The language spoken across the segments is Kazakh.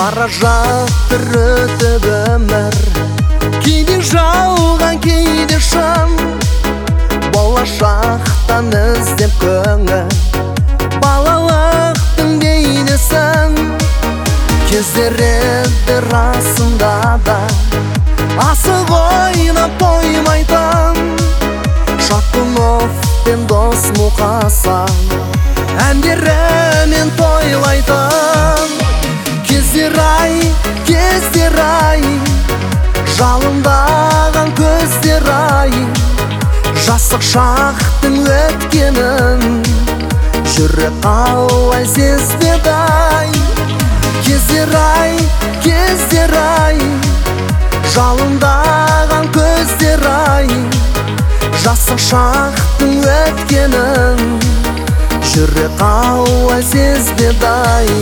Бара жатыр өтіп өмір, кейде жауған кейде шын. Болашақтан іздеп көңіл, балалықтың бейнесін. Кездер еді расында да, асық ойнап тоймайтын. Шатунов пен дос Мұқасан әндерімен тойлайтын. Кездер ай, жалындаған көздер ай, жастық шақтың өткенін жүрек қалай сезбеді ай. Кездер ай, жалындаған көздер ай, жастық шақтың өткенін жүрек қалай сезбеді ай.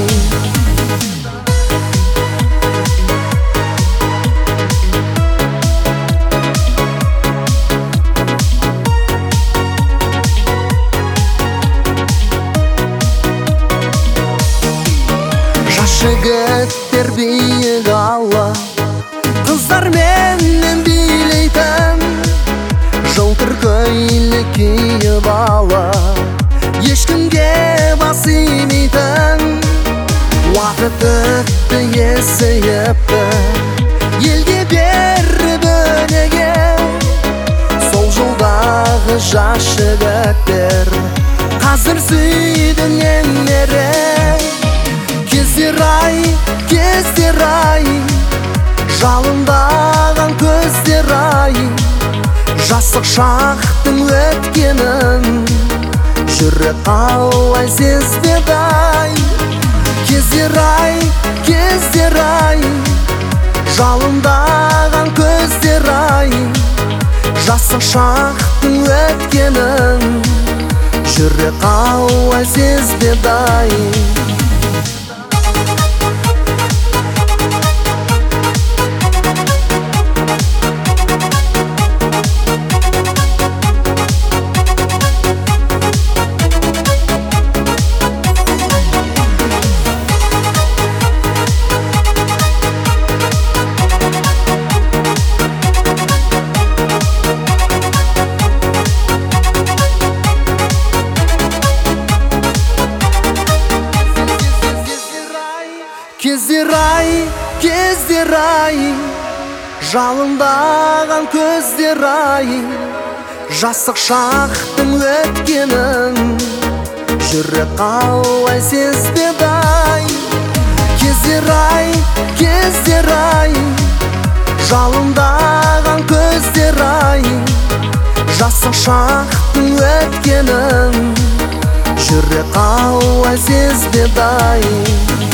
Жігіттер биік алып, қыздар менен билейтін. Жылтыр көйлек киіп алып, ешкімге бас имейтін. Уақыт өтті есейіпті, елге беріп өнеге. Сол жылдағы жас жігіттер қазір сүйді немере. Кездер ай, жалындаған көздер ай, жастық шақтың өткенін жүрек қалай сезбеді ай. Кездер ай, жалындаған көздер ай, жастық шақтың өткенін жүрек қалай сезбеді ай. Кездер ай, жалындаған көздер ай, жастық шақтың өткенін жүрек қалай сезбеді ай. Кездер ай, жалындаған көздер ай, жастық шақтың өткенін жүрек қалай сезбеді ай.